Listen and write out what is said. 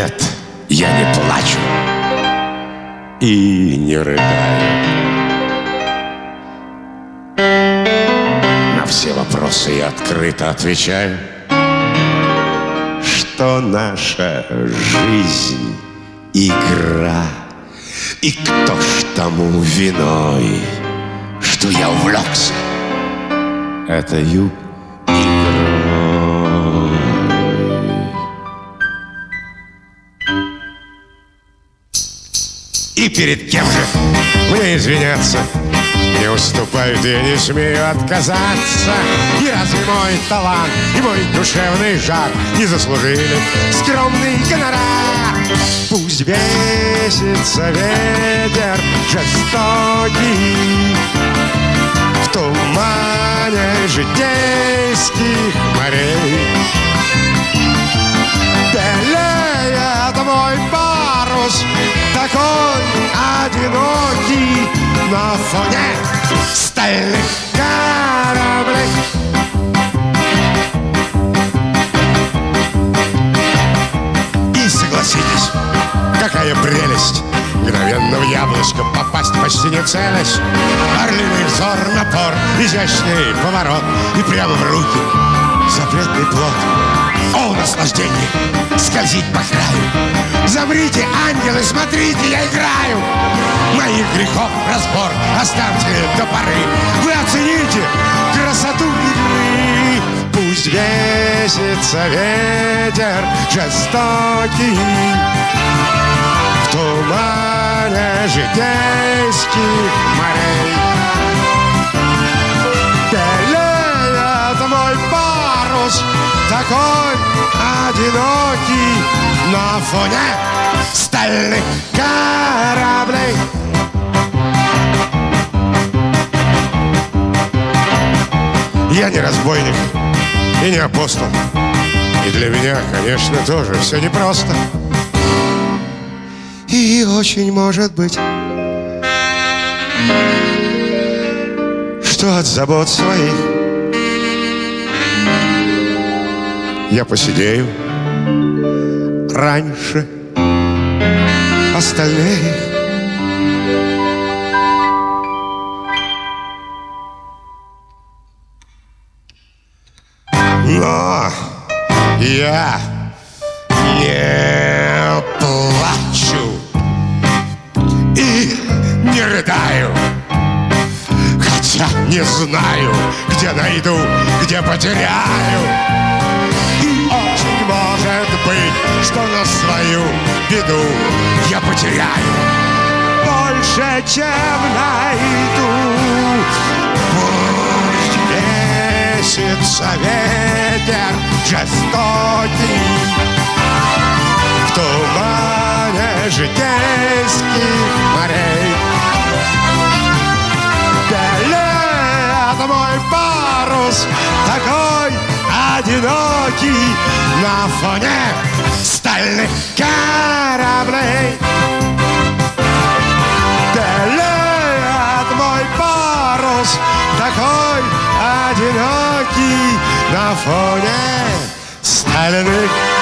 Нет, я не плачу и не рыдаю. На все вопросы я открыто отвечаю, что наша жизнь — игра. И кто ж тому виной, что я увлекся этою игрой? И перед кем же мне извиняться? Не уступают, я не смею отказаться. И разве мой талант и мой душевный жар не заслужили скромный гонорар? Пусть бесится ветер жестокий в тумане житейских морей. Белеет мой парус, такой одинокий, на фоне стальных кораблей. И согласитесь, какая прелесть мгновенно в яблочко попасть, почти не целясь. Орлиный взор, напор, изящный поворот, и прямо в руки запретный плод. О, наслаждение скользить по краю! Замрите, ангелы, смотрите, я играю! Моих грехов разбор оставьте до поры. Вы оцените красоту игры. Пусть бесится ветер жестокий в тумане житейских морей. Белеет мой парус, такой одинокий, на фоне стальных кораблей. Я не разбойник и не апостол, и для меня, конечно, тоже все непросто. И очень может быть, что от забот своих я посидею раньше остальных. Но я не плачу и не рыдаю, хотя не знаю, где найду, где потеряю. И очень может быть, что на свою беду я потеряю больше, чем найду. Пусть бесится ветер жестокий в тумане житейских морей. Белеет мой парус, такой одинокий, на фоне стальных кораблей. Белеет мой парус, такой одинокий, на фоне стальных